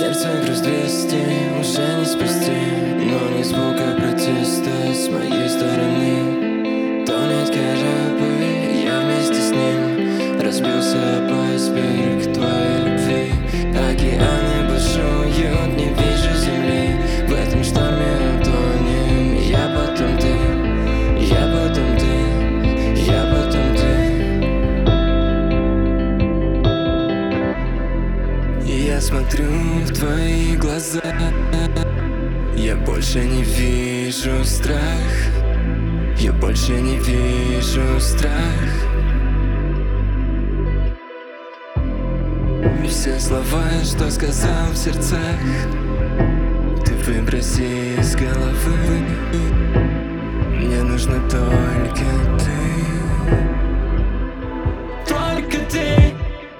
Сердце груз 200, уже не спасти, но ни звука протеста с моей стороны. Тонет корабль, я вместе с ним. Разбился об айсберг твоей любви. Океаны бушуют, не вижу земли. В этом шторме утонем. Я потом ты, я потом ты, я потом ты. И я смотрю в твои глаза. Я больше не вижу страх. Я больше не вижу страх. И все слова, что сказал в сердцах, ты выброси из головы. Мне нужно только ты. Только ты.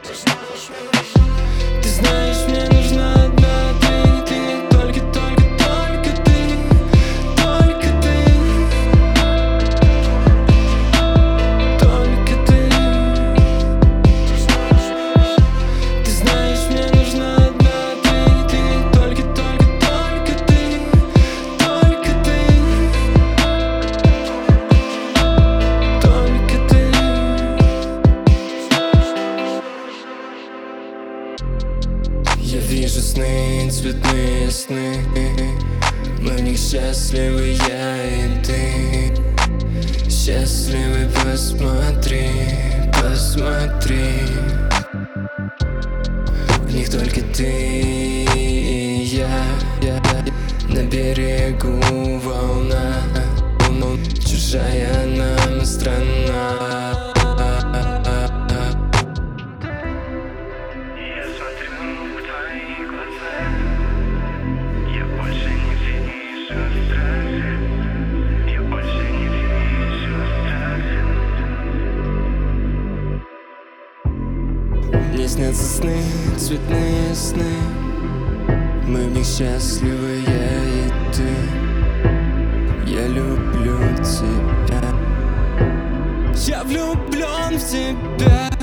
Ты знаешь, мне нужна одна ты. Только ты. Только ты. Только ты. Ты знаешь, мне нужна одна ты. Только ты. Только ты. Только ты. Я вижу сны, цветные сны. Мы в них счастливы, я и ты. Счастливы, посмотри, посмотри. В них только ты и я. На берегу волна, чужая нам страна. Я смотрю в твои глаза. Я больше не вижу страха. Я больше не вижу страха. Мне снятся сны, цветные сны. Мы в них счастливы, я и ты. Я люблю тебя. Я влюблен в тебя.